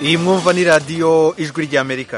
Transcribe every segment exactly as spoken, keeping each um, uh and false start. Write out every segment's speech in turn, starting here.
iyi mwumva ni radiyo ijwi ry'Amerika.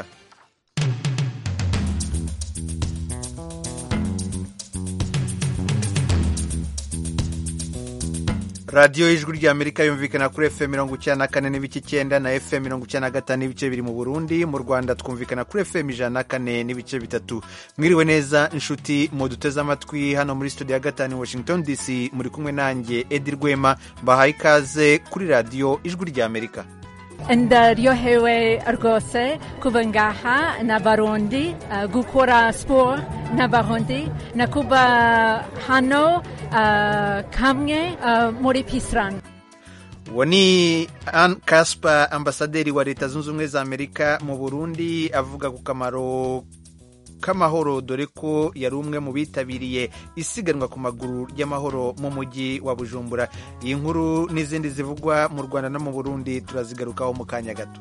radiyo ijwi ry'Amerika yumvikana kuri F M mirongo icyenda na kane n'ibice icyenda na F M mirongo icyenda na gatanu n'ibice biri mu Burundi. Mu Rwanda twumvikana kuri F M ijana na kane n'ibice bitatu. Mwiriwe neza inshuti muduteze amatwi hano muri studio ya gatanu Washington D C, muri kumwe nanjye Edi Rwema, bahaye ikaze kuri radiyo ijwi ry'Amerika. Ndaryohewe rwose kuba ngaha n'Abarundi, uh, gukora sport n'Abarundi na kuba hano uh, kamwe uh, muri Pisran. Uwo ni Ann Kasper, ambasaderi wa Leta Zunze Ubumwe za Amerika mu Burundi, avuga ku kamaro k'amahoro, dore ko yari umwe mu bitabiriye isiganwa ku maguru ry'amahoro mu mujyi wa Bujumbura. Iyi nkuru n'izindi zivugwa mu Rwanda no mu Burundi turazigarukaho mu kanya gato.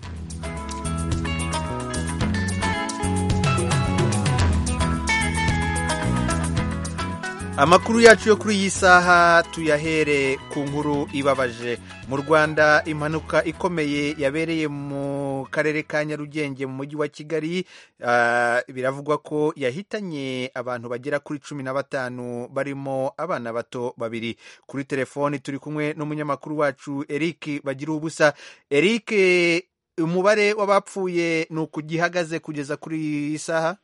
Amakuru yacu yo kuri iyi saha tuyahere ku nkuru ibabaje. Mu Rwanda, impanuka ikomeye yabereye mu karere ka Nyarugenge mu mujyi wa Kigali, uh, biravugwa ko yahitanye abantu bagera kuri cumi na batanu, barimo abana bato babiri. Kuri telefoni turi kumwe n'umunyamakuru wacu Eric Bagiruwubusa. Eric, umubare w'abapfuye ni uku gihagaze kugeza kuri iyi saha?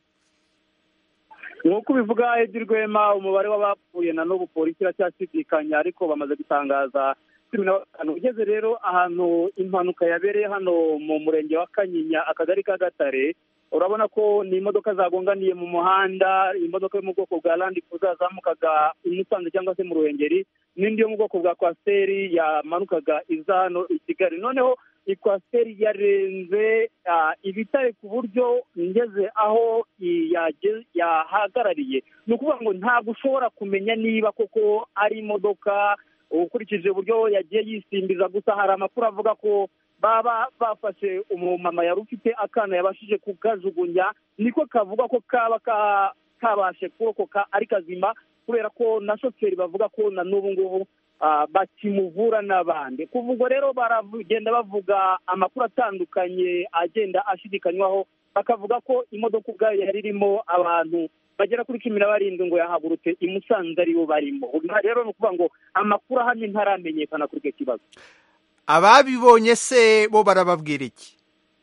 Nk'uko bivuga Edi Rwema, umubare w'abapfuye na n'ubu polisi iracyashidikanya, ariko bamaze gutangaza cumi na batanu. Ugeze rero ahantu impanuka yabereye hano mu murenge wa Kanyinya, akagari ka Gatare, urabona ko ni imodoka zagonganiye mu muhanda, imodoka yo mu bwoko bwa Land Cruiser zamukaga i Musanze cyangwa se mu Ruhengeri, n'indi yo mu bwoko bwa Coaster yamanukaga iza hano i Kigali. Noneho Coaster yarenze uh, ibitare ku buryo ngeze aho yahagarariye, ni ukuvuga ngo ntabwo ushobora kumenya niba koko ari imodoka ukurikije uburyo yagiye yisimbiza. Gusa hari amakuru avuga ko baba bafashe umumama yari ufite akana, yabashije kukajugunya, niko kavuga ko kaba kabashe kurokoka ari kazima, kubera ko na shoferi bavuga ko na n'ubu ngubu Uh, bakimuvura n'abandi. Kuvuga rero baragenda bavuga amakuru atandukanye agenda ashidikanywaho, bakavuga ko imodoka ubwayo yari irimo abantu bagera kuri cumi na barindwi ngo yahagurutse i Musanze aribo barimo. Rero ni ukuvuga ngo amakuru ahamye ntaramenyekana kuri icyo kibazo. Ababibonye se bo barababwira iki?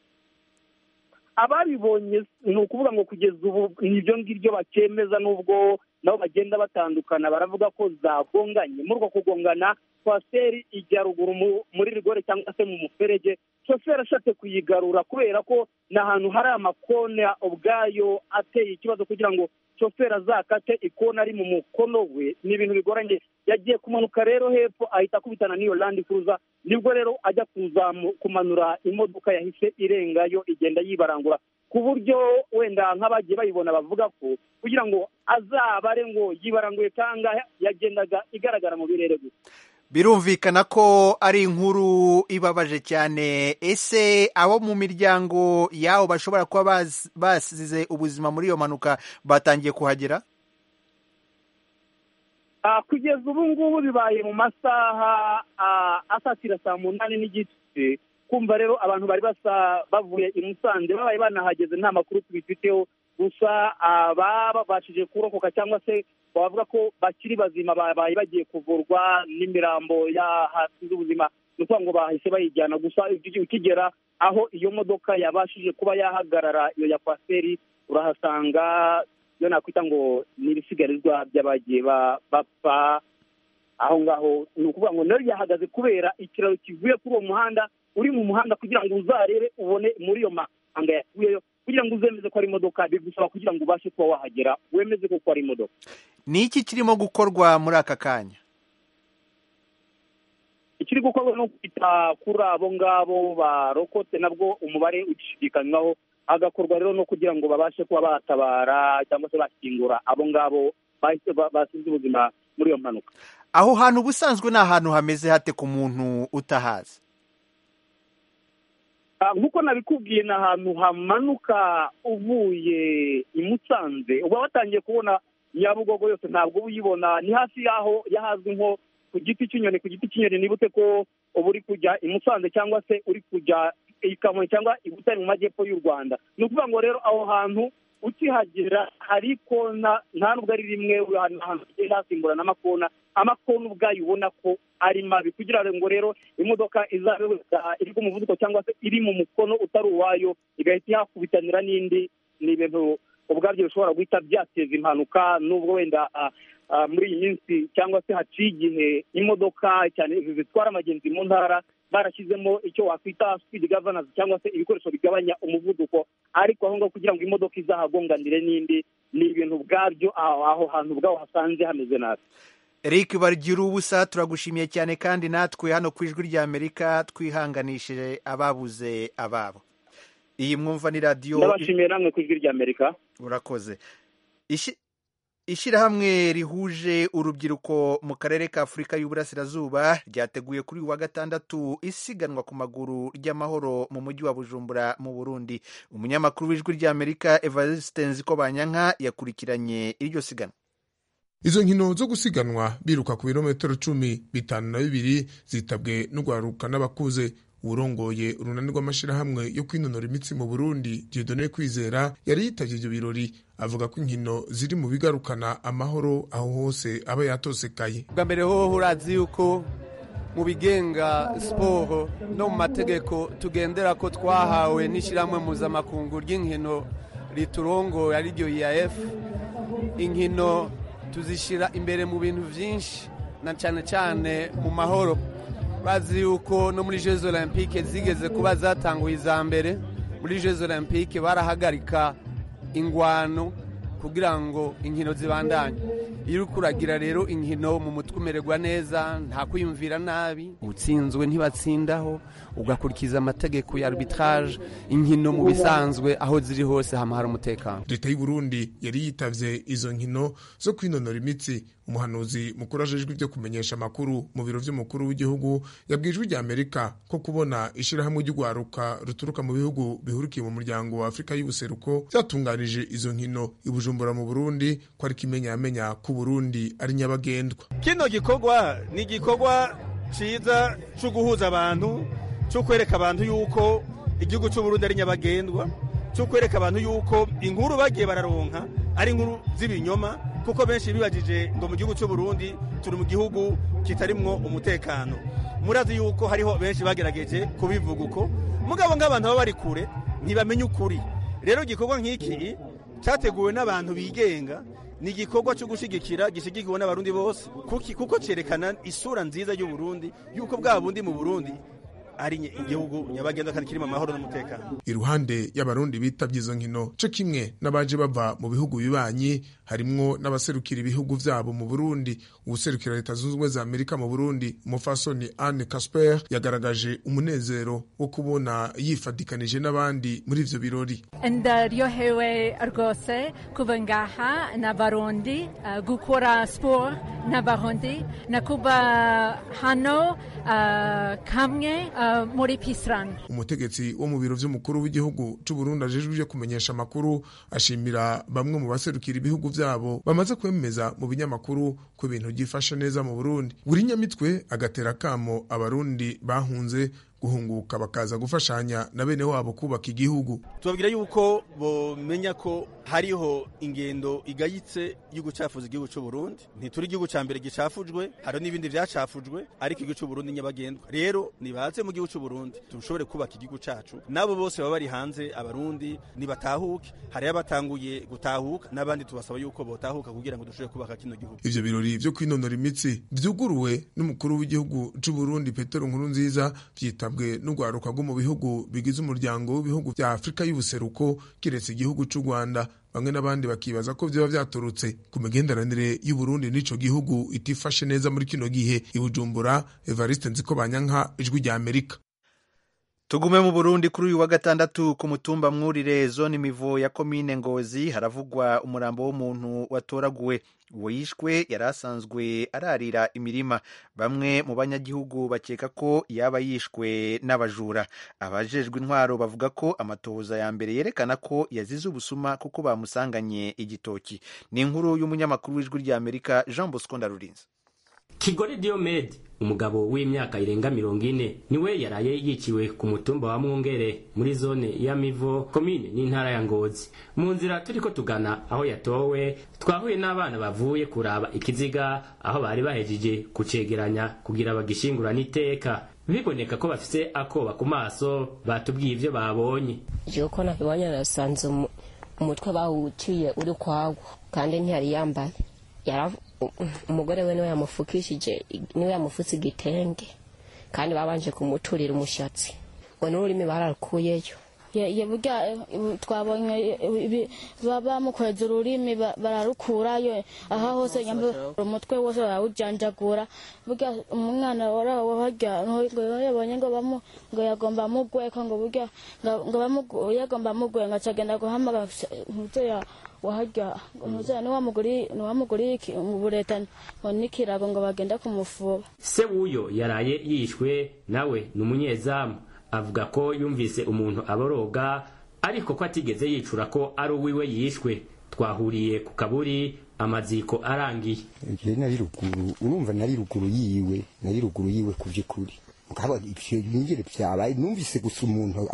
Ababibonye ni ukuvuga ngo kugeza ubu nibyo ngibyo bakemeza, n'ubwo nabo bagenda batandukana. Baravuga ko zagonganye. Muri uko kugongana, Coaster ijya ruguru muri rigore cyangwa se mu muferege, shoferi ashatse kuyigarura kubera ko ni ahantu hari amakona ubwayo ateye ikibazo, kugira ngo shoferi azakate ikona ari mu mukono we ni ibintu bigoranye. Yagiye kumanuka rero hepfo, ahita akubitana n'iyo Land Cruiser, nibwo rero ajya kuzamu kumanura imodoka yahise irengayo, igenda yibarangura, ku buryo wenda nk'abagiye bayibona bavuga ko kugira ngo azabare ngo yibaranguye cyangwa yagendaga igaragara mu birere gusa. Birumvikana ko ari inkuru ibabaje cyane. Ese abo mu miryango yawo bashobora kuba basize ubuzima muri iyo mpanuka batangiye kuhagera? Uh, kugeza ubu ngubu bibaye mu masaha uh, asatira saa munani n'igice. Kumva rero abantu bari basa bavuye i Musanze babaye banahageze, nta makuru tubifiteho. Gusa babashije kurokoka cyangwa se bavuga ko bakiri bazima, babaye bagiye kuvurwa n'imirambo y'ahasize ubuzima, ni ukuvuga ngo bahise bayijyana. Gusa ukigera aho iyo modoka yabashije kuba yahagarara, iyo ya Coaster, urahasanga yo nakwita ngo ni ibisigarizwa by'abagiye bapfa aho ngaho. Ni ukuvuga ngo nayo yahagaze kubera ikiraro kivuye kuri uwo muhanda, uri mu muhanda, kugira ngo uzarebe ubone muri iyo mahanga yavuyeyo, kugira ngo uzemeze ko ari imodoka. Bigusaba kugira ngo ubashe kuba wahagera wemeze ko ari imodoka. Ni iki kirimo gukorwa muri aka kanya? Ikiri gukorwa no kwita kuri abo ngabo barokotse, nabwo umubare ugishidikanywaho, agakorwa rero no kugira ngo babashe kuba batabara cyangwa se bakingura abo ngabo basize ubuzima muri iyo mpanuka. Aho hantu ubusanzwe ni ahantu hameze hate ku muntu utahazi? Nk'uko nabikubwiye, ni ahantu hamanuka uvuye i Musanze, uba watangiye kubona Nyabugogo yose ntabwo uyibona. Ni hafi yaho yahazwi nko ku giti cy'inyoni ku giti cy'inyoni nibute ko uba uri kujya i Musanze cyangwa se uri kujya i Kamonyi cyangwa i Butare mu majyepfo y'u Rwanda. Ni ukuvuga ngo rero aho hantu ukihagera hari ikona nta nubwo ari rimwe, ahantu hagenda hasimburana amakona, amakona ubwayo ubona ko ari mabi, kugira ngo rero imodoka izabe iri ku muvuduko cyangwa se iri mu mukono utari uwayo igahita ihakubitanira n'indi, ni ibintu ubwabyo bishobora guhita byateza impanuka. Nubwo wenda muri iyi minsi cyangwa se haciye igihe imodoka cyane zitwara abagenzi mu ntara barashyizemo icyo wakwita speed governance cyangwa se ibikoresho bigabanya umuvuduko, ariko aho ngaho kugira ngo imodoka izahagonganire n'indi, ni ibintu ubwabyo aho hantu ubwaho hasanze hameze nabi. Eric Bagira ubusa, turagushimiye cyane kandi natwe hano ku Ijwi ry'Amerika twihanganishije ababuze ababo. Iyi mwumva ni radio. Ndabashimiye namwe ku Ijwi ry'Amerika. Urakoze. Ishi Ishirahamwe rihuje urubyiruko mu karere ka Afurika y'Uburasirazuba ryateguye kuri wa gatandatu isiganwa ku maguru ry'amahoro mu mujyi wa Bujumbura mu Burundi. Umunyamakuru w'Ijwi ry'Amerika Evariste Nzikobanyanka yakurikiranye iryo siganwa. Izo nkino zo gusiganwa biruka ku birometero cumi bitanu na bibiri zitabwe n'ugwaruka n'abakuze. Urongoye urunani rw'amashirahamwe yo kwinonora imitsi mu Burundi Dieudonné Kwizera yari yitavye ivyo birori, avuga ko inkino ziri mu bigarukana amahoro aho hose aba yatosekaye. Bwa mbere ho urazi yuko mu bigenga sport no mu mategeko tugendera ko twahawe n'ishiramwe mpuzamakungu ry'inkino riturongoye ari ryo I A F. Inkino tuzishira imbere mu bintu vyinshi na cyane cyane mu mahoro. Bazi yuko no muri Jeux Olympiques zigeze kuba zatanguye iza mbere. Muri Jeux Olympiques barahagarika ingwano kugira ngo inkino zibandanye. Iyo kuragira rero inkino mu mutwe umererwa neza, nta kwiyumvira nabi, utsinzwe ntibatsindaho, ugakurikiza amategeko ya arbitrage. Inkino mu bisanzwe aho ziri hose hamahara umutekano. Leta y'u Burundi yari yitavye izo nkino zo kwinonora imitsi. Umuhanuzi mukuru ajejwe ibyo kumenyesha amakuru mu biro vy'umukuru w'igihugu yabwijwe rya Amerika ko kubona ishirahamwe ry'ugwaruka ruturuka mu bihugu bihurukiye mu muryango wa Afrika y'Ubuseruko byatunganije izo nkino i Bujumbura mu Burundi ko ari kimenya amenya ku Burundi ari nyabagendwa. Kino gikorwa ni gikorwa ciza cyo guhuza abantu, cyo kwereka abantu yuko igihugu cy'u Burundi ari nyabagendwa, cyo kwereka abantu yuko inkuru bagiye bararonka ari inkuru z'ibinyoma, kuko benshi bibagije ngo mu gihugu cy'u Burundi turi mu gihugu kitarimwo umutekano. Murazi yuko hariho benshi bagerageje kubivuga uko mugabo ng'abantu baba bari kure ntibamenye ukuri. Rero gikorwa nk'iki cyateguwe n'abantu bigenga, ni igikorwa cyo gushigikira gishigikiwe n'abarundi bose, kuko cerekana isura nziza y'u Burundi yuko bwa bundi mu Burundi ari igihugu nyabagendwa kandi kirimo amahoro n'umutekano. Iruhande y'abarundi bitavye izo nkino cyo kimwe n'abaje bava mu bihugu bibanyi, harimwo n'abaserukira ibihugu vyabo mu Burundi. Uwuserukira Leta Zunze Ubumwe za Amerika mu Burundi umufasoni Anne Casper yagaragaje umunezero wo kubona yifadikanije n'abandi muri ivyo birori. Ndaryohewe rwose kuba ngaha n'abarundi uh, gukora sport n'abarundi na kuba hano uh, kamwe uh, muri Pisran. Umutegetsi wo mu biro vy'umukuru w'igihugu c'u Burundi ajejwe ivyo kumenyesha amakuru ashimira bamwe mu baserukira ibihugu vyabo bamaze kwemeza mu binyamakuru ko ibintu byifashe neza mu Burundi. Buri nyamitwe agatera kamo abarundi bahunze guhunguka bakaza gufashanya na bene wabo kubaka igihugu. Tubabwira yuko bomenya ko hariho ingendo igayitse y'ugucafuza igihugu cy'u Burundi. Ntituri igihugu ca mbere gicafujwe, hari n'ibindi vyacafujwe, ariko igihugu cy'u Burundi nyabagendwa. Rero nibaze mu gihugu cy'u Burundi tushobore kubaka igihugu cacu. Nabo bose baba bari hanze, abarundi nibatahuke, hari abatanguye gutahuka n'abandi tubasaba yuko botahuka kugira ngo dushobore kubaka kino gihugu. Ivyo birori vyo kwinonora imitsi vyuguruwe n'umukuru w'igihugu cy'u Burundi Petero Nkurunziza vyita n'ugwaruka rwo mu bihugu bigize umuryango w'ibihugu bya Afrika y'Ubuseruko kiretse igihugu cy'u Rwanda. Bamwe n'abandi bakibaza ko vyoba vyaturutse ku migenderanire y'u Burundi n'ico gihugu itifashe neza muri kino gihe. I Bujumbura, Evariste Nzikobanyanka, Ijwi rya Amerika. Tugume mu Burundi kuri uyu wa gatandatu ku mutumba Mwurire zone Mivo ya komine Ngozi haravugwa umurambo w'umuntu watoraguwe. Uwo yishwe yarasanzwe ararira imirima. Bamwe mu banyagihugu bakeka ko yaba yishwe n'abajura. Abajejwe intwaro bavuga ko amatohoza ya mbere yerekana ko yazize ubusuma kuko bamusanganye igitoki. Ni inkuru y'umunyamakuru w'Ijwi rya Amerika Jean Bosco Ndarurinze. Kigore Diomede umugabo w'imyaka irenga mirongo ine niwe yaraye yiciwe ku mutumba wa Mwungere muri zone ya Mivo komine n'intara ya Ngozi. Mu nzira turiko tugana aho yatowe twahuye n'abana bavuye kuraba ikiziga aho bari bahejeje kucegeranya kugira bagishingurana iteka. Biboneka ko bafise akoba ku maso batubwiye ivyo babonye. Je ko nabibonye nasanze umutwe bawuciye uri kwagwa kandi ntiyari yambaye. Yara umugore we niwe yamufukishije niwe yamufutse igitenge kandi babanje kumuturira umushatsi ngo n'ururimi bararukuyeyo ye burya twabonye baba mukweza ururimi bararukurayo aha hose nyambe umutwe wose barawujanjagura burya umwana waraho wahajya ngo yabonye ngo bamu ngo yagomba mugweko ngo burya ngo bamu yagomba mugwe ngo acagenda guhamaga ya wahajya umuza ni wamuguri ni wamuguri mu bureta ngo nikirago ngo bagenda kumufuba. Se wuyo yaraye yishwe nawe numunyezamu avuga ko yumvise umuntu aboroga ariko ko atigeze yicura ko ari uwiwe yishwe. Twahuriye ku kaburi amaziko arangiye. Je nari ruguru urumva nari ruguru yiwe nari ruguru yiwe kuvyikuri mukaba ibyo bingire byabaye numvise gusa umuntu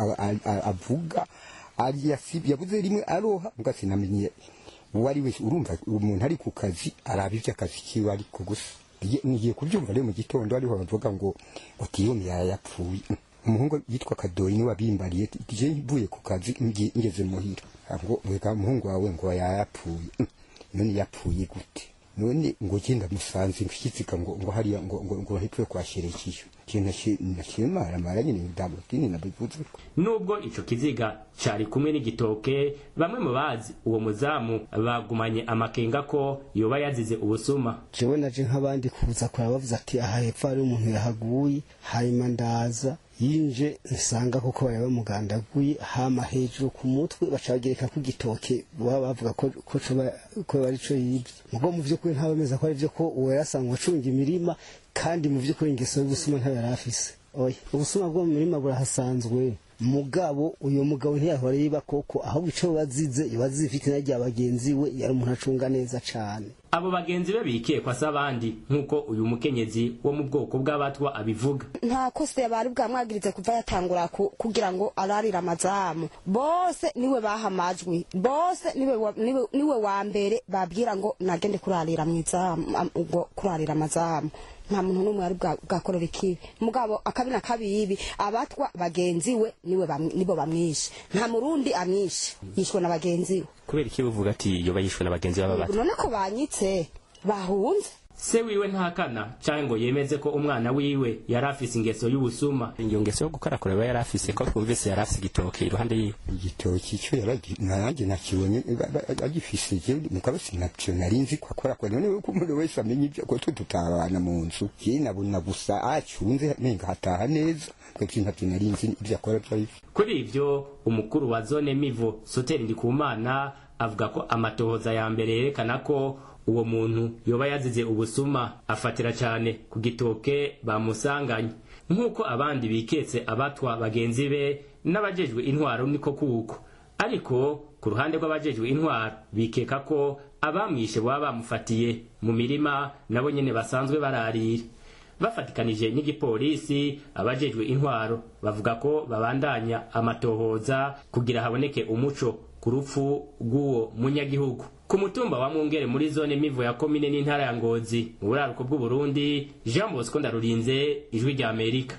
avuga ari yasibye yabuze rimwe aroha mugase namenye wari wese urumva umuntu ari ku kazi arabivye akazi kiwe ari kugusa nigiye kubyumva rero mu gitondo ariho bavuga ngo otiyome yapfuye. Umuhungu yitwa Kadoyi ni wabimbariye je mvuye ku kazi ngeze muhira ngo weka umuhungu wawe ngo yapfuye none yapfuye gute none ngo genda musanze mfitizika ngo ngo hari ngo ngo hepfo kwasherekisha kintu nashimara mara nyine ndabo kini nabivuze. Nubwo ico kiziga cari kumwe n'igitoke bamwe mu bazi uwo muzamu bagumanye amakenga ko yoba yazize ubusuma. Jewe naje nk'abandi kuza kwa bavuze ati aha hepfo ari umuntu yahaguye hanyuma ndaza yinje nsanga koko bari bamugandaguye hama hejuru ku mutwe bacagereka ku gitoke baba bavuga ko ko ko bari cyo yibye mugo mu vy'ukuri ntabameza ko ari byo ko uwo yarasangwa acunga imirima kandi mu vy'ukuri ingeso y'ubusuma nta yarafise. Oya ubusuma bwo mu mirima burahasanzwe mugabo uyo mugabo ntiyahora yiba koko aho bico bazize bazifite najya bagenzi we yari umuntu acunga neza cyane. Abo bagenzi be bikiye kwa sabandi nkuko uyu mukenyezi wo mu bwoko bw'abatwa abivuga. Nta kose bari bwamwagirize kuva yatangura kugira ngo ararira amazamu bose niwe bahamajwe bose niwe niwe, niwe wa mbere babwira ngo nagende kurarira mwizamu ngo kurarira amazamu nta muntu n'umwe ari bwakorera ikibi mugabo akabina kabibi abatwa bagenzi we niwe nibo bamwishe nta murundi amwishe yishwe na bagenzi we. Kubera iki uvuga ati yoba yishwe na bagenzi baba bati none ko banyitse bahunze. Se wiwe ntakana cyangwa ngo yemeze ko umwana wiwe yarafise ingeso y'ubusuma. Iyo ngeso yo gukarakura aba yarafise ko twumvise yarafise igitoke iruhande yiwe. Igitoke cyo yaragi nanjye nakibonye agifise je mukaba sinacyo narinzi ko akora ko none ko umuntu wese amenye ibyo ko tutarabana mu nzu je nabona gusa acunze nenga hataha neza ko kintu narinzi ibyo akora byo. Kuri ivyo umukuru wa zone Mivo Soteri Ndikumana avuga ko amatohoza ya mbere yerekana ko uwo muntu yoba yazize ubusuma afatira cyane ku gitoke bamusanganye nkuko abandi biketse abatwa bagenzi be n'abajejwe intwaro niko kuko. Ariko ku ruhande rw'abajejwe intwaro bikeka ko abamwishe baba bamufatiye mu mirima nabo nyene basanzwe bararira. Bafatikanije n'igipolisi abajejwe intwaro bavuga ko babandanya amatohoza kugira haboneke umuco ku rupfu rw'uwo munyagihugu. Ku mutumba wa Mwungere muri zone Mivo ya komine n'intara ya Ngozi mu buraruko bw'u Burundi, Jean Bosco Ndarurinze, Ijwi rya Amerika.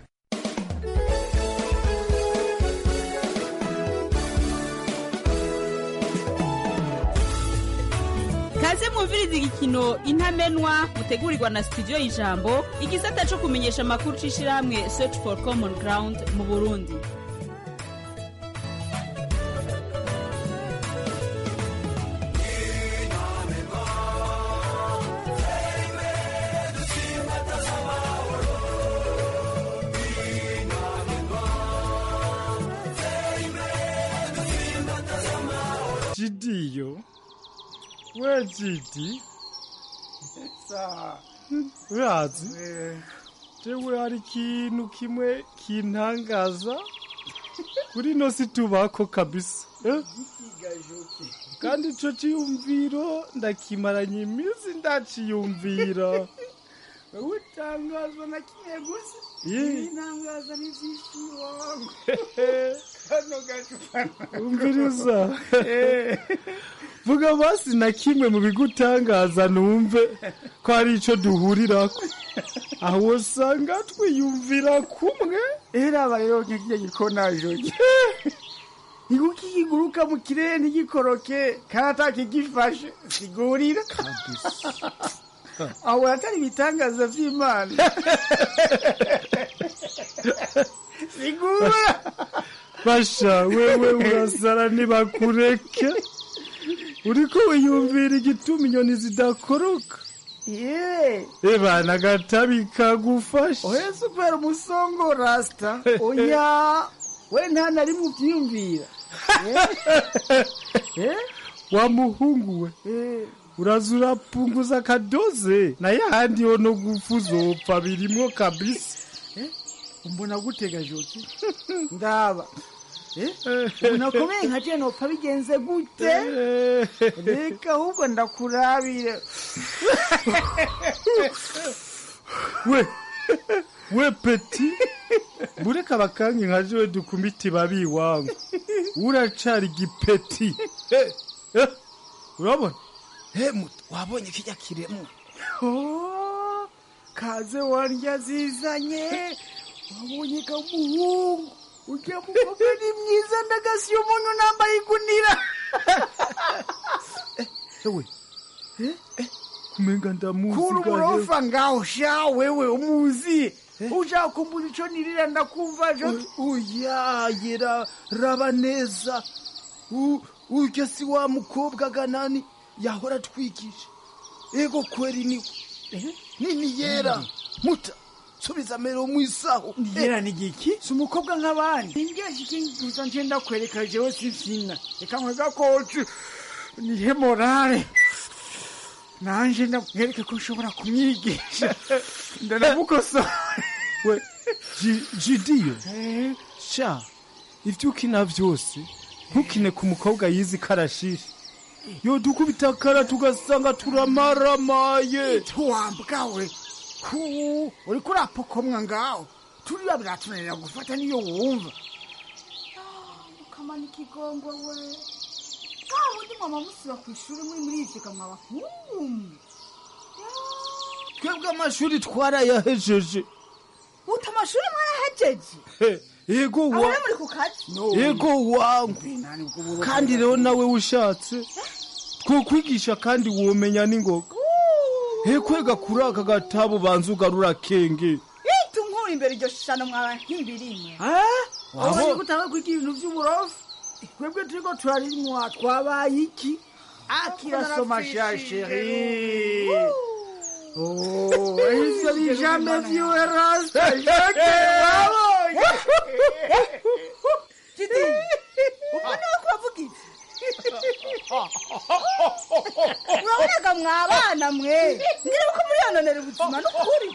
Kaze mwumviriza igikino Intamenwa mutegurirwa na studio y'Ijambo igisata cyo kumenyesha makuru cishirahamwe Search for Common Ground mu Burundi. Jidiyo we Jidi sa urazi jewe hari ikintu kimwe kintangaza kuri no situbako kabisa eh? Kandi ico ciyumviro ndakimaranye iminsi ndaciyumvira utangaza na kimwe gusa intangaza n'ibyishimo wangu kano gacupana umviriza vuga basi na kimwe mu bigutangaza numve ko ari ico duhurirako aho usanga twiyumvira kumwe era rero nk'igihe gikonajoje iguki kiguruka mu kirere ntigikoroke karatake gifashe sigurira aho atari ibitangaza vy'Imana sigura basha wewe urasara nibakureke uriko wiyumvira igituma inyoni zidakoroka ye ebana gatabi kagufasha oya super musongo rasta oya we nta nari mu byiyumvira wa muhungu we uraza urapunguza akadoze na yahandi yo no gufuza upfa birimwo kabisa umbona gutega joki ndaba unakomeye nka je nopfa bigenze gute reka ahubwo ndakurabire we we peti bureka bakangi nka jewe dukumiti babi wangu uracari gipeti urabona he muto wabonye kijya kiremo oh kaze warya zizanye wabonye ka muhungu ujya mukobwa ni mwiza ndagasi umuntu nambaye igunira ewe eh kumenga ndamuzi kuri urofa ngaho sha wewe umuzi uja kumbura ico nirira ndakumva jo uya yera raba neza ujya si wa mukobwa ganani yahora twikije ego kweri ni nini yera muta subiza mero mwisaho yera ni giki si umukobwa nk'abandi ingeje ikintu gusa nje ndakwereka jewe sifina reka nkwega kocu ni hemorale nanje ndamwereka ko nshobora kumwigisha ndanamukosa we jidiyo sha ivyo ukina vyose ntukine ku mukobwa yizi karashishi yo dukubita kara tugasanga turamaramaye tuwambwawe ku uri kurapokomwa ngaho turiya biratunanira gufata niyo wumva ukamana ikigongwe we kaho ndi mama musiba ku ishuri muri muri ifika mwaba kumwe twebwe amashuri twarayahejeje uta amashuri mwarahejeje yego wa abari muri ku kazi yego wangu kandi rero nawe ushatse twokwigisha kandi womenya n'ingoga he kwega kuri aka gatabo banza ugarura kenge itu nkuru imbere iryo shano mwabahimbirine ah wabonye gutanga kwiga ibintu by'uburofu twebwe turiko turarimwa twabaye iki akirasoma sha chérie oh ivyo bijambo vyiwe rasta jake wabonye Jidi ubona ko bavuga iki mwabonaga mwabana mwe ngira ko muri yononera ubuzima n'ukuri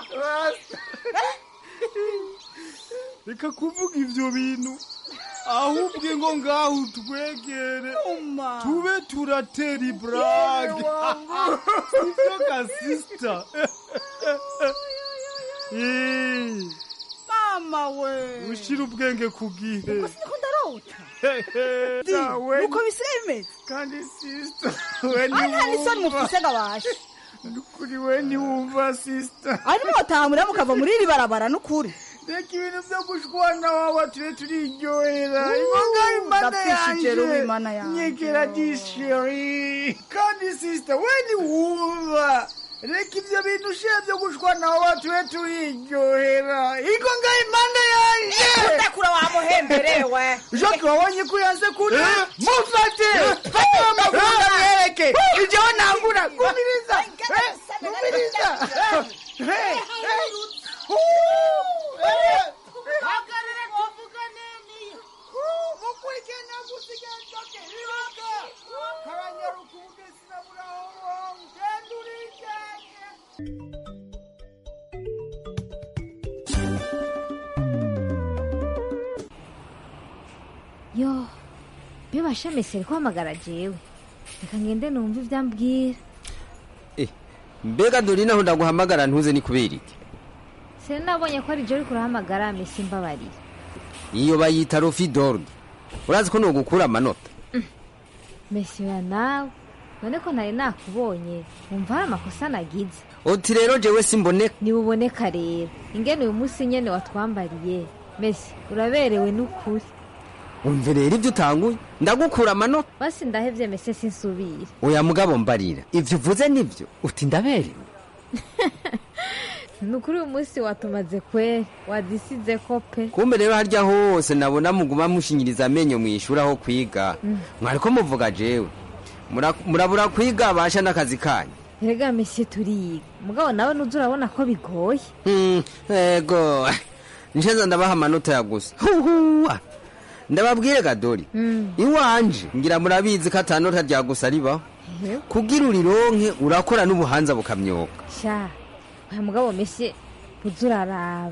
reka kuvuga ivyo bintu ahubwe ngo ngaho twegere tube turatera ibrage ivyo ka sister mama we ushira ubwenge ku gihe ko ndarota uko biseme kandi sister we ni ana ni son mufise gabashe nukuri we ni wumva sister arimo batamura mukava muri iri barabara nukuri reka ibintu byo gushwana wawe turi turiryohera ingonga imana yanje nyegera disheri kandi sister we ni wumva reka ibyo bintu ushiye byo gushwana wawe turi turiryohera ingonga imana yanje udakura wa muhemberewe joke wabonye ko yanze kuri mufate fata amaguru amwereke ibyo nangura kumiriza kumiriza hagarara tuvugane ni mukurikirana gusiga joke riroga karanyaruka ubugesi na buraho ngenda urijyanye yo bibashamese kuhamagara jewe reka ngende numva ivyambwira eh mbega Dorina aho ndaguhamagara ntuze ni kubera iki? Se nabonye ko ari je uri kurahamagara Messi mbabarira. Iyo bayita Rofi Dord. Urazi ko no gukura amanota. Mm. Messi ya nawe. None ko nari nakubonye. Umva hari amakosa nagize. Oti rero jewe simboneka. Ni uboneka rero. Ingene uyu munsi nyene watwambariye. Messi uraberewe n'ukuri. Umve rero ibyo utanguye. Ndagukura amanota. Basi ndahevye Messi sinsubira. Oya mugabo mbarira. Ivyo uvuze nivyo. Uti ndaberewe. Nukuri uyu munsi watumaze kwe wadisize ko pe. Kumbe rero harya hose nabona muguma mushinyiriza amenyo mwishura aho kwiga. Mm. Mwariko muvuga jewe. Murabura kwiga basha nakazi kanyu. Rega Messi turiga. Mugabo nawe nuzurabona ko bigoye. Mm, ego. Nsheza ndabaha amanota ya gusa. Huhu. Ndababwire Gadori. Mm. Iwanje ngira murabizi ko atanota rya gusa riba. Kugira urironke urakora n'ubuhanza bukamyoka. Sha. Oya mugabo Messi uzuraraba.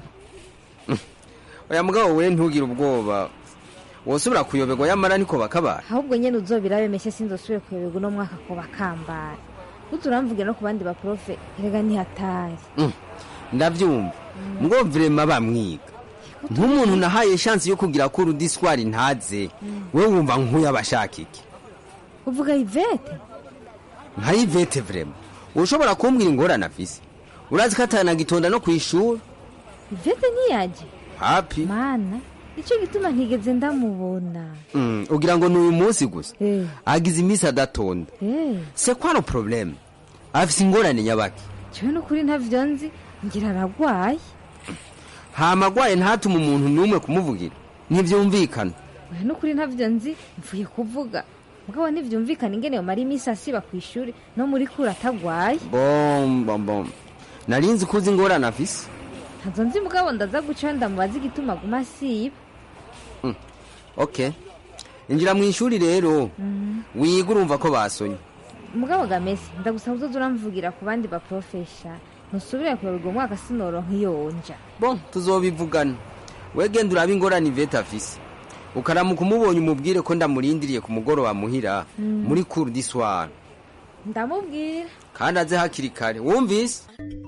Oya mugabo we ntugira ubwoba. Wosubira kuyobegwa yamara niko bakabara. Ahubwo nyene uzobirabe Messi sinzosubire kuyobegwa no mwaka ko bakambara. Uturamvuge no kubandi ba profe rega ni hatari. Mm. Ndavyumva. Mm. Mugo vraiment bamwiga. Ntumuntu nahaye chance yo kugira ko rudiswari ntaze. Mm. We wumva nkuya bashaka iki? Uvuga Ivete? Nka Ivete vraiment. Ushobora kumbwira ingorane afise. Urazi katana gitonda no kwishura. Ivete niyaje. Happy. Mana, ico gituma ntigeze ndamubona. Mm, ugira ngo n'uyu munsi gusa. Eh. Agize imisa datonda. Eh. C'est quoi le problème? Afise ingorane nyabaki. Cyo no kuri ntavyo nzi, ngira aragwaye. Ha magwaye ntatuma umuntu numwe kumuvugira. Ntivyumvikana. Oya no kuri ntavyo nzi, mvuye kuvuga. Mugabo ntivyumvikana ingene yo mari imisa siba kwishuri no muri kura atagwaye. Bom bom bom. Narinzi kuzi ingorane afise. Ntazo nzi mugabo ndaza guca ndamubaza igituma guma siba. Mm. Okay. Injira mu ishuri rero. Mm. Wiga urumva ko basonye. Mugabo ga Messi ndagusaba uzoza uramvugira ku bandi ba profesha. Nusubire kuyobegwa umwaka sinoro nkiyonja. Bon, tuzobivugana. Wegenda urabe ingorane Ivete afise. Ukaramuka umubonye umubwire ko ndamurindiriye ku mugoroba muhira mm. muri cour du soir. Ndamubwira. Kandi aze hakiri kare. Wumvise?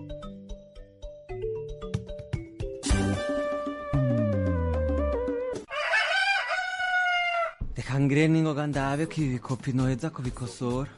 Reka ngire ningoga ndabe ko ibi bikopi noheza kubikosora.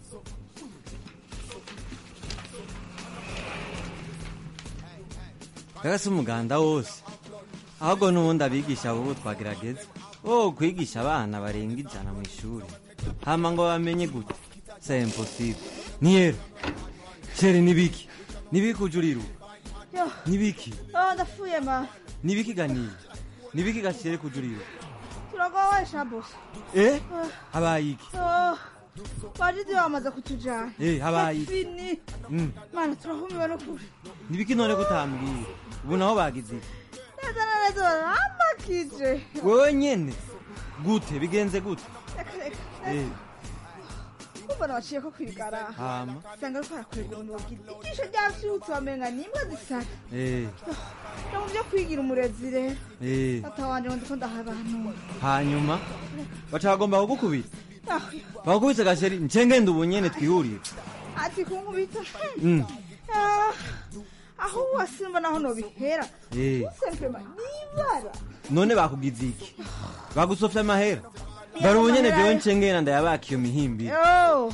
Reka si umuganda wose. Ahubwo n'ubundi abigisha bubu twagerageza. Oh, kwigisha abana barenga ijana mu ishuri. Hama ngo bamenye gute? C'est impossible. Niero. Chere nibiki? Nibiki ujuriru? Yo. Nibiki? Oh, ndafuye ma. Nibiki gani? Nibiki gashire kujuriru? Turagowe shabos. Eh? Habaye iki? Oh. Bajidi bamaze kutujana. Eh, habaye iki? Fini. Mm. Mana turahumiwe no kuri. Nibiki none kutambwira? Ubu naho bagize. Neza neza amakije. Wewe nyene. Gute bigenze gute? Eh. Ubona waciye ko kwigara. Hama. Sanga ko arakwega umugi. Ikisho ryafyutse wamenga nimbwa zisaka. Eh. Namu byo kwigira umurezi rero. Eh. Atawanje ngo ndiko ndaha abantu. Hanyuma bacagomba kugukubita. Bakubitse gasheri ncengende ubunyene twihuriye. Ati kunkubita. Mm. Ah. Aho wasimba naho no bihera. Eh. Sempema nibara. None bakugize iki? Bagusofya amahera. Barunyene byo ncengena ndayabakiyo mihimbi. Yo.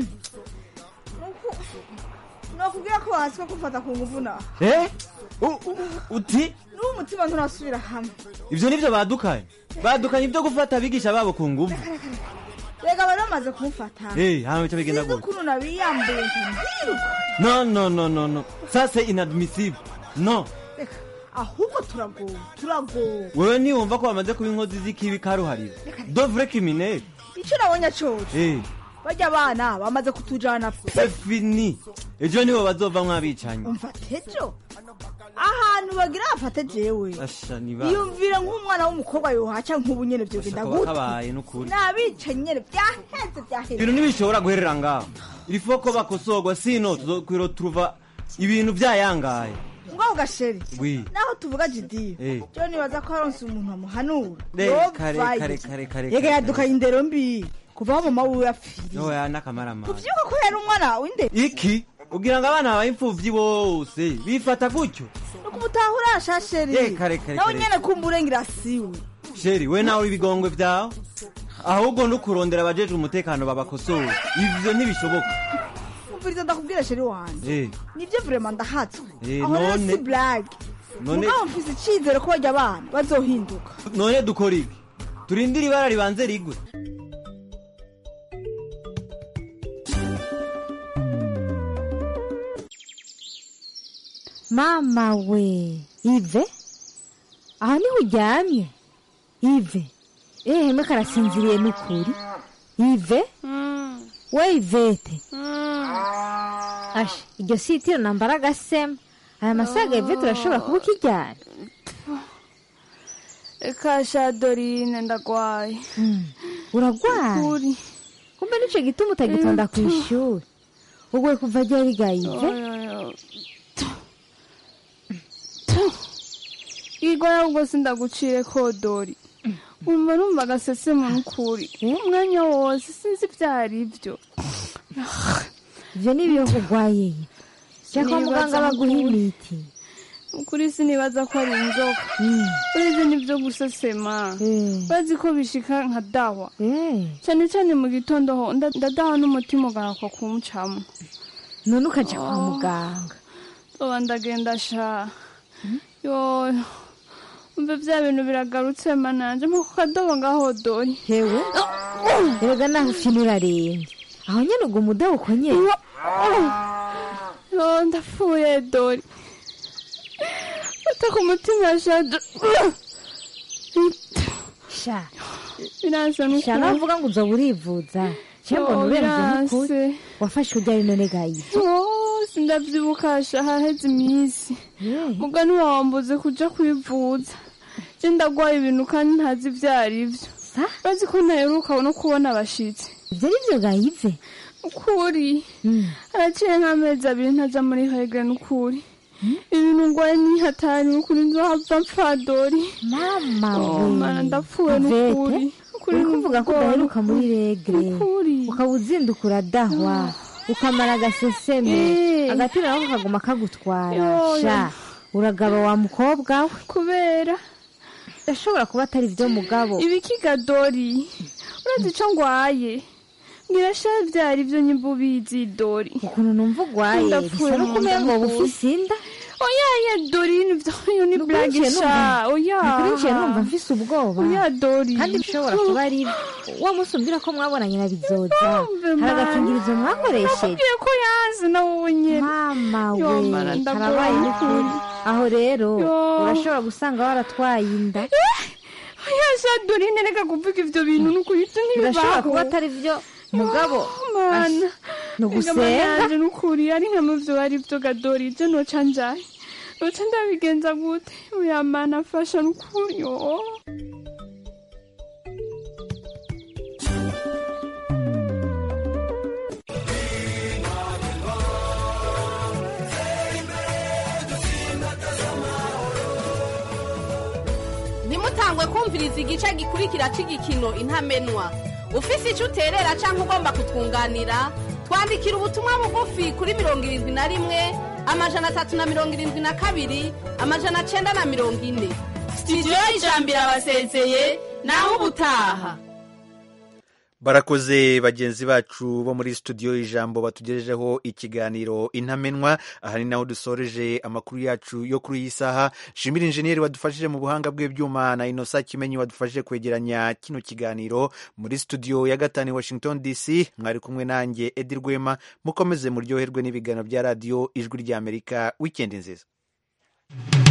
No kugira ko hasiko kufata ku nguvuna. Eh? Uti? N'umutima nturasubira hamwe. Ivyo nivyo badukaye. Badukanye ibyo gufata abigisha babo ku nguvu. Rega baramaze kumfata. Eh, hano cyo bigenda gute? Kuno nabiyambuye ntiruka. No no no no no. Ça c'est inadmissible. Non. Ahubwo turago, turago. Wewe ni wumva ko bamaze kuba inkozi z'ikibi karuharira. Dovre criminel. Ico nabonye cyo. Eh. Bajya abana bamaze kutujana. C'est fini. Ejo nibo bazova mwabicanye. Umva tejo. Ahantu bagira afate jewe. Asha niba. Yumvira nk'umwana w'umukobwa yohaca nk'ubunyene byo genda gute. Kabaye n'ukuri. Nabicanye byaheze byaheze. Ibintu nibishobora guherera ngaho. Irifo ko bakosogwa sino tuzokwiro turuva ibintu byayangaye. Ngo gasheri. Oui. Naho tuvuga jidi. Eh. Cyo nibaza ko aronse umuntu amuhanura. Kare kare kare kare. Yega yaduka indero mbi. Kuva mama wiwe afiri. Yo ya nakamarama. Kuvyuka ko yari umwana w'inde. Iki? ugira ngo abana babaye imfuvyi bose bifata gutyo nukumutahura shasheri reka reka nawe nyene kumburengira siwe sheri we nawe ibigongwe vyawe ahubwo nukurondera abajejwe umutekano babakosora ivyo ntibishoboka umviriza ndakubwira sheri wanje eh nivyo vraiment ndahatswe Eh, aho rero none- si blague none- mugabo mfise icizere ko barya abana bazohinduka none dukora iki turindire ibara ribanze rigwe mama we ive aho niho uryamye ive ehe hemwe karasinziriye n'ukuri ive we ivete asha iryo sitiro nambara agasema aya masaga ivete urashobora kuba ukijyana Eka sha Dorine ndagwaye. uragwaye kumbe nico gituma utagitonda ku ishuri uguye kuva ryari gayive Igwa ubwo sindagucire ko Dori. Umva numva gasese mu nkuri. Umwanya wose sinzi vyari ivyo. ivyo ni ibyo kugwaye cyangwa muganga baguha imiti Ukuri sinibaza ko ari inzoka. Ivyo nivyo gusesema. Bazi ko bishika nka dawa. Cyane cyane mu gitondo ho nda- ndadaha n'umutima ugahakwa kumucamo. none ukaja kwa muganga Toba ndagenda sha. Yo. Umva vya bintu biragarutse mananje mu kadobo ngaho Dori. hewe erega naho ufinura renge aho nyene ubwo mudaho uko nyene Yo ndapfuye Dori. Fata ku mutima sha. sha Biranse n'ukuri. sha navuga ngo uzoba urivuza cyangwa Yo, nubereze n'ukuri biranse. wafashe uryari none gayive Oh, sindavyibuka sha haheze iminsi. Mugani wambuze kuja kwivuza. Je ndagwaye ibintu kandi ntazi ivyo ari vyo. Bazi ko ntaheruka no kubona abashitsi. ivyo ari vyo gayive Ukuri. Haraciye nk'amezi abiri ntaja muri hege n'ukuri. Ibintu ngwaye ni hatari n'ukuri nzohava mpfa Dori. mama Oh, we mana ndapfuye n'ukuri. uri kuvuga ko udaheruka muri regre ukaba uzinduka uradahwa ukamara agaseseme agapira nako kaguma kagutwara Yoyo. sha uragaba wa mukobwa we kubera ndashobora kuba atari vyo mugabo ibikiga Dori urazi ico ngwaye ngira sha vyari vyo nyimba ubizi Dori ukuntu numva ugwaye bisa no kumengo woba ufise inda oya ya Dori nivyo ni blague sha oya nukurikiye numva mfise ubwoba oya Dori kandi bishobora kuba ari wa musi umbwira ko mwabonanye na bizoza hari agakingirizo mwakoresheje nakubwiye ko yazi nawe nyene mama Yo, we mana, ndagoye. karabaye n'ukuri aho rero Yo. urashobora gusanga waratwaye inda oya sha Dori nereka kuvuga ivyo bintu n'ukuri ivyo birashobora ntibibaho kuba atari vyo mugabo mana ni ugusenga n'ukuri ari nka muvyo ari vyo gadori ivyo noca njaye noca ndabigenza gute oya mana fasha n'ukuri yo ntimutangwe kumviriza igice gikurikira c'igikino intamenwa ufise ico uterera canke ugomba kutwunganira twandikira ubutumwa bugufi kuri mirongo irindwi na rimwe amajana atatu na mirongo irindwi na kabiri amajana cenda na mirongo ine sitidiyo y'ijambo irabasezeye naho ubutaha barakoze bagenzi bacu bo muri studio y'ijambo batugejejeho ikiganiro intamenwa. Aha ni naho dusoreje amakuru yacu yo kuri iyi saha. Shimira injeniyeri wadufashije mu buhanga bw'ibyuma na Inosa Kimenyi wadufashije kwegeranya kino kiganiro. Muri studio ya gatanu Washington D C mwari kumwe nanjye Edi Rwema. Mukomeze muryoherwe n'ibiganiro bya radio Ijwi ry'Amerika. Weekend nziza.